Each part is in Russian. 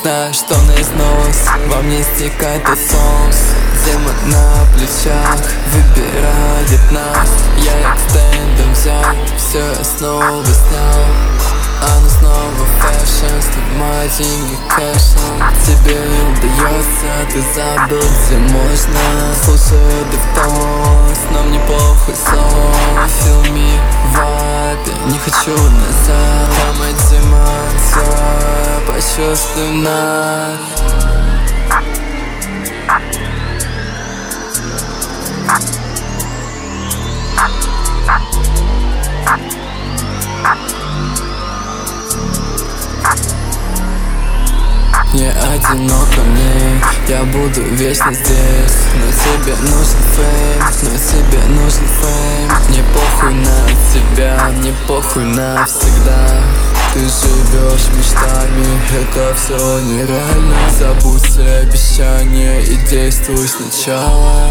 знаю, что на износ во мне стекает и соус. Зима на плечах выбирает нас. Я их стендом взял, все я снова снял. Оно снова фэшн, снимай деньги кэшем. Тебе не удается, ты забыл, где можно. Слушаю Дефтонс, но мне похуй сон. Feel me vibe, не хочу назад. Там одиматься, почувствуй нас. Не одиноко мне, я буду вечно здесь. Но тебе нужен фейм, но тебе нужен фейм. Мне похуй на тебя, мне похуй навсегда. Ты живешь мечтами, это все нереально. Забудь все обещания и действуй сначала.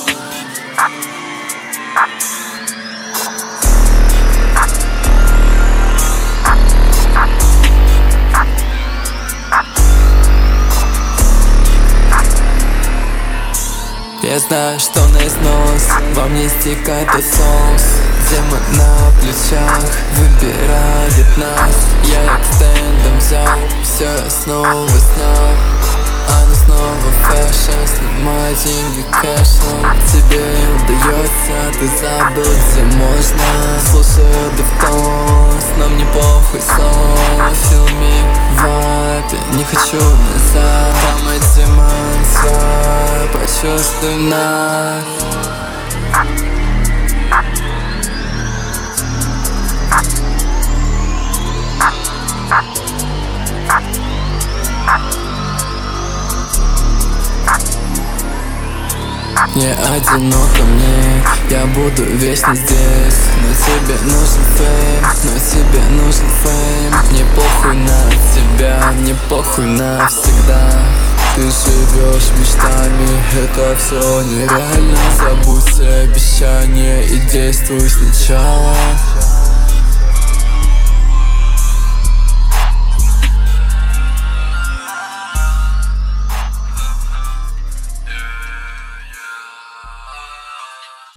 Я знаю, что на износ во мне стекает и соус. Зима на плечах выбирает нас. Я их стендом взял, все я снова снял. Оно снова фэшн, снимай деньги кэшем. Тебе не удается, ты забыл, где можно. Слушаю Дефтонс, но мне похуй сон. Feel me vibe, не хочу назад. Там одиматься, почувствуй нас. Не одиноко мне, я буду вечно здесь. Но тебе нужен фейм, но тебе нужен фейм. Мне похуй на тебя, мне похуй навсегда. Ты живешь мечтами, это все нереально. Забудь все обещания и действуй сначала.